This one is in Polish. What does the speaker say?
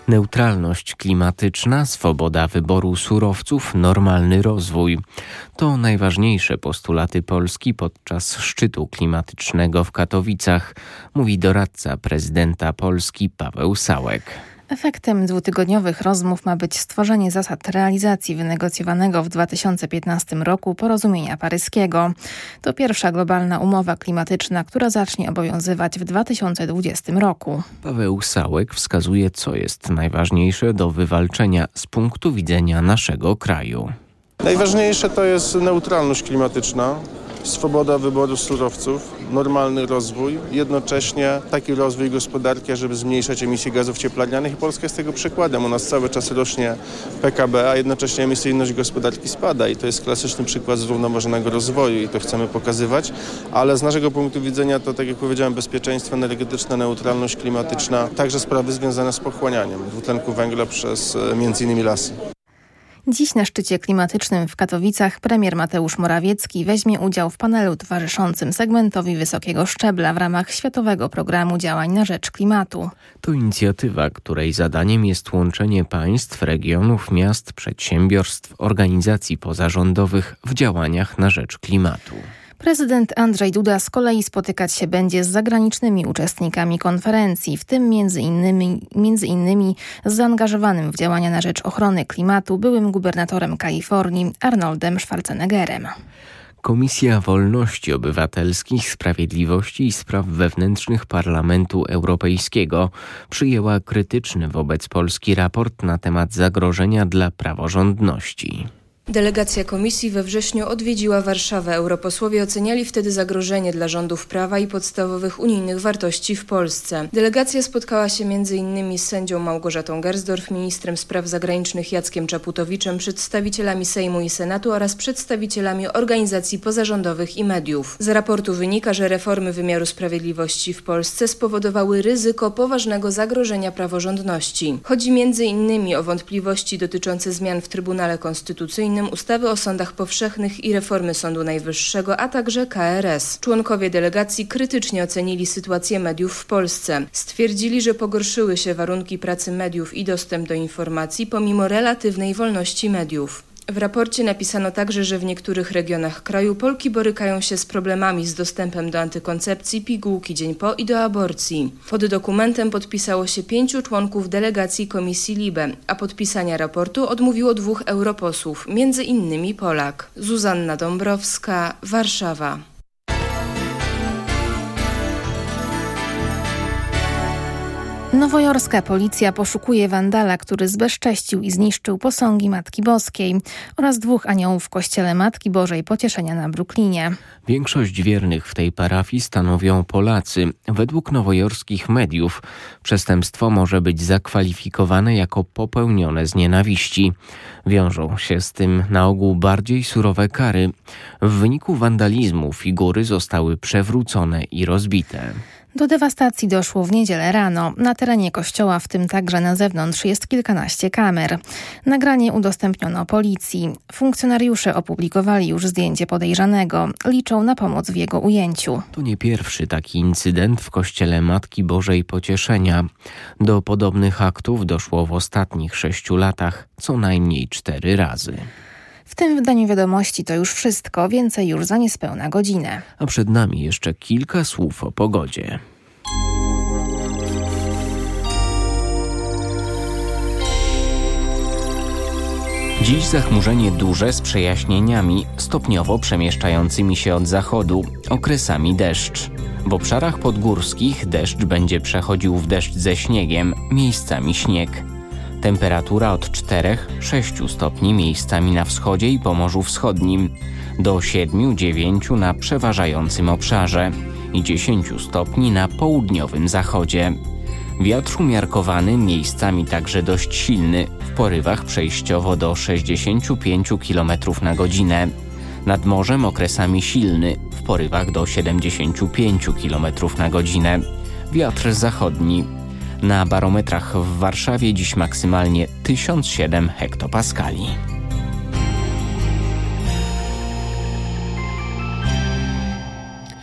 Neutralność klimatyczna, swoboda wyboru surowców, normalny rozwój. To najważniejsze postulaty Polski podczas szczytu klimatycznego w Katowicach, mówi doradca prezydenta Polski Paweł Sałek. Efektem dwutygodniowych rozmów ma być stworzenie zasad realizacji wynegocjowanego w 2015 roku porozumienia paryskiego. To pierwsza globalna umowa klimatyczna, która zacznie obowiązywać w 2020 roku. Paweł Sałek wskazuje, co jest najważniejsze do wywalczenia z punktu widzenia naszego kraju. Najważniejsze to jest neutralność klimatyczna, swoboda wyboru surowców, normalny rozwój, jednocześnie taki rozwój gospodarki, żeby zmniejszać emisję gazów cieplarnianych i Polska jest tego przykładem. U nas cały czas rośnie PKB, a jednocześnie emisyjność gospodarki spada i to jest klasyczny przykład zrównoważonego rozwoju i to chcemy pokazywać, ale z naszego punktu widzenia to, tak jak powiedziałem, bezpieczeństwo energetyczne, neutralność klimatyczna, także sprawy związane z pochłanianiem dwutlenku węgla przez m.in. lasy. Dziś na szczycie klimatycznym w Katowicach premier Mateusz Morawiecki weźmie udział w panelu towarzyszącym segmentowi wysokiego szczebla w ramach Światowego Programu Działań na Rzecz Klimatu. To inicjatywa, której zadaniem jest łączenie państw, regionów, miast, przedsiębiorstw, organizacji pozarządowych w działaniach na rzecz klimatu. Prezydent Andrzej Duda z kolei spotykać się będzie z zagranicznymi uczestnikami konferencji, w tym między innymi z zaangażowanym w działania na rzecz ochrony klimatu byłym gubernatorem Kalifornii Arnoldem Schwarzeneggerem. Komisja Wolności Obywatelskich, Sprawiedliwości i Spraw Wewnętrznych Parlamentu Europejskiego przyjęła krytyczny wobec Polski raport na temat zagrożenia dla praworządności. Delegacja komisji we wrześniu odwiedziła Warszawę. Europosłowie oceniali wtedy zagrożenie dla rządów prawa i podstawowych unijnych wartości w Polsce. Delegacja spotkała się m.in. z sędzią Małgorzatą Gersdorf, ministrem spraw zagranicznych Jackiem Czaputowiczem, przedstawicielami Sejmu i Senatu oraz przedstawicielami organizacji pozarządowych i mediów. Z raportu wynika, że reformy wymiaru sprawiedliwości w Polsce spowodowały ryzyko poważnego zagrożenia praworządności. Chodzi m.in. o wątpliwości dotyczące zmian w Trybunale Konstytucyjnym, ustawy o sądach powszechnych i reformy Sądu Najwyższego, a także KRS. Członkowie delegacji krytycznie ocenili sytuację mediów w Polsce. Stwierdzili, że pogorszyły się warunki pracy mediów i dostęp do informacji pomimo relatywnej wolności mediów. W raporcie napisano także, że w niektórych regionach kraju Polki borykają się z problemami z dostępem do antykoncepcji, pigułki dzień po i do aborcji. Pod dokumentem podpisało się 5 członków delegacji Komisji LIBE, a podpisania raportu odmówiło 2 europosłów, m.in. Polak. Zuzanna Dąbrowska, Warszawa. Nowojorska policja poszukuje wandala, który zbezcześcił i zniszczył posągi Matki Boskiej oraz 2 aniołów w kościele Matki Bożej Pocieszenia na Brooklynie. Większość wiernych w tej parafii stanowią Polacy. Według nowojorskich mediów przestępstwo może być zakwalifikowane jako popełnione z nienawiści. Wiążą się z tym na ogół bardziej surowe kary. W wyniku wandalizmu figury zostały przewrócone i rozbite. Do dewastacji doszło w niedzielę rano. Na terenie kościoła, w tym także na zewnątrz, jest kilkanaście kamer. Nagranie udostępniono policji. Funkcjonariusze opublikowali już zdjęcie podejrzanego. Liczą na pomoc w jego ujęciu. To nie pierwszy taki incydent w kościele Matki Bożej Pocieszenia. Do podobnych aktów doszło w ostatnich 6 latach co najmniej 4 razy. W tym wydaniu wiadomości to już wszystko, więcej już za niespełna godzinę. A przed nami jeszcze kilka słów o pogodzie. Dziś zachmurzenie duże z przejaśnieniami, stopniowo przemieszczającymi się od zachodu, okresami deszcz. W obszarach podgórskich deszcz będzie przechodził w deszcz ze śniegiem, miejscami śnieg. Temperatura od 4-6 stopni miejscami na wschodzie i Pomorzu Wschodnim, do 7-9 na przeważającym obszarze i 10 stopni na południowym zachodzie. Wiatr umiarkowany, miejscami także dość silny, w porywach przejściowo do 65 km na godzinę. Nad morzem okresami silny, w porywach do 75 km na godzinę. Wiatr zachodni. Na barometrach w Warszawie dziś maksymalnie 1007 hektopaskali.